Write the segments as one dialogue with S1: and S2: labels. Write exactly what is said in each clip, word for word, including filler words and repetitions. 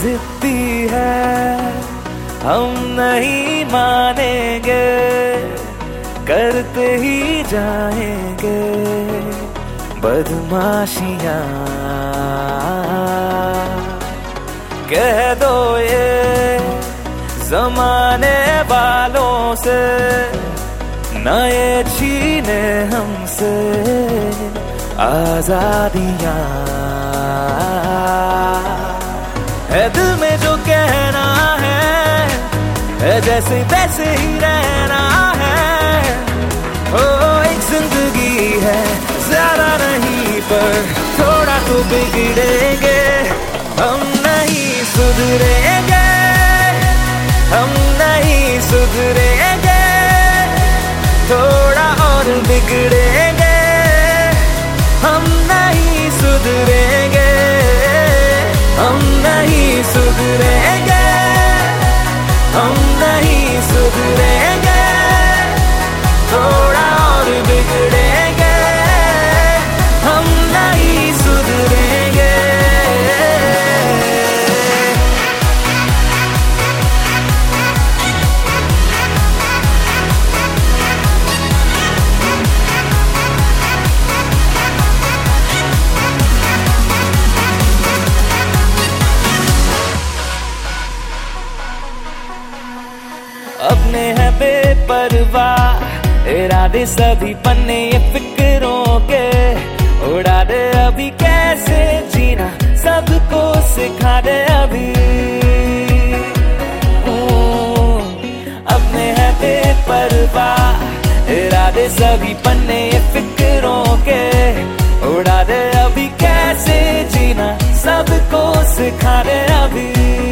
S1: जिद्दी है, हम नहीं मानेंगे, करते ही जाएंगे बदमाशियां। कह दो ये जमाने वालों से, न ये छीने हमसे आजादियां। है दिल में जो कहना है, है जैसे तैसे ही रहना है। ओ एक जिंदगी है, ज्यादा नहीं पर थोड़ा तो बिगड़ेंगे, हम नहीं सुधरेंगे, हम नहीं सुधरेंगे, थोड़ा और बिगड़ेंगे, हम नहीं सुधरेंगे, हम नहीं सुधरेंगे, हम नहीं सुधरेंगे, थोड़ा और बिगड़ेंगे, हम नहीं सुधरेंगे। अपने हैं बेपरवाह इरादे, सभी पन्ने ये फिक्रों के उड़ा दे। अभी कैसे जीना सबको सिखा दे अभी। अपने हैं बेपरवाह इरादे, सभी पन्ने ये फिक्रों के उड़ा दे। अभी कैसे जीना सबको सिखा दे अभी।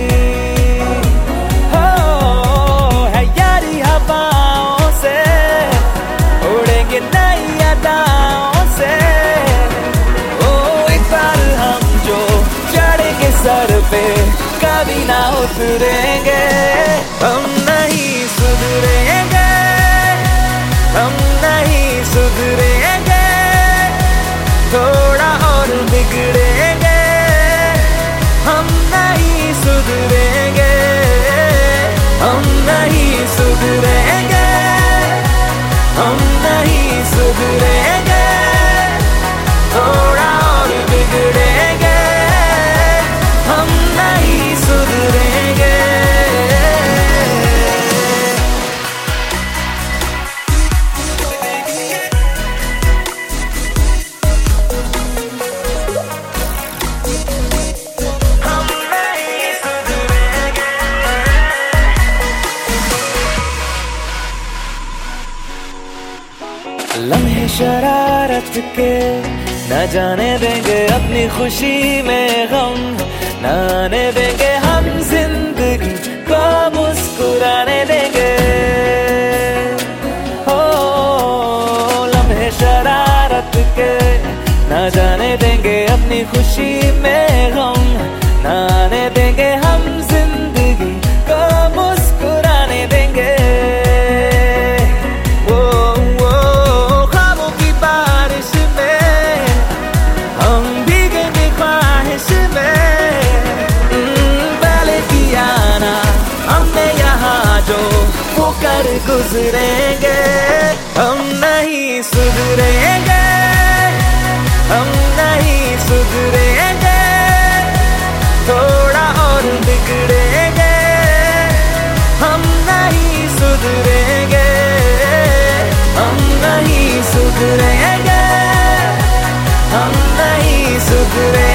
S1: हवाओं से उड़ेंगे नई अदाओं से, ओ एक बार हम जो चढ़ेंगे सर पे कभी ना उतरेंगे, हम नहीं सुधरेंगे, हम नहीं सुधरेंगे, थोड़ा और बिगड़ेंगे, हम नहीं सुधरेंगे, हम नहीं सुधरेंगे, हम नहीं सुधरेंगे, थोड़ा और बिगड़ेंगे, हम नहीं सुधरेंगे। लम्हे शरारत के न जाने देंगे अपनी खुशी में गम, न आने देंगे हम जिंदगी को मुस्कुराने देंगे। हो लम्हे शरारत के न जाने देंगे अपनी खुशी में गम, न आने देंगे हम जिंदगी को मुस्कुराने देंगे। कर गुजरेंगे, हम नहीं सुधरेंगे, हम नहीं सुधरेंगे, थोड़ा और बिगड़ेंगे, हम नहीं सुधरेंगे, हम नहीं सुधरेंगे, हम नहीं सुधरेंगे।